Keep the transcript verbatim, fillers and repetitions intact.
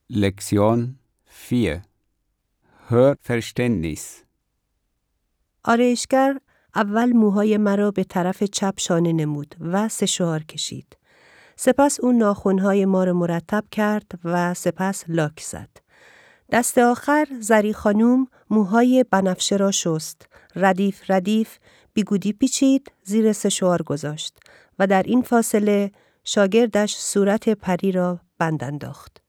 Lektion vier. Hörverständnis. آرایشگر اول موهای مرا به طرف چپ شانه نمود و سشوار کشید. سپس او ناخن‌های ما را مرتب کرد و سپس لاک زد. دست آخر زری خانوم موهای بنفشه را شست، ردیف ردیف بیگودی پیچید، زیر سشوار گذاشت و در این فاصله شاگردش صورت پری را بند انداخت.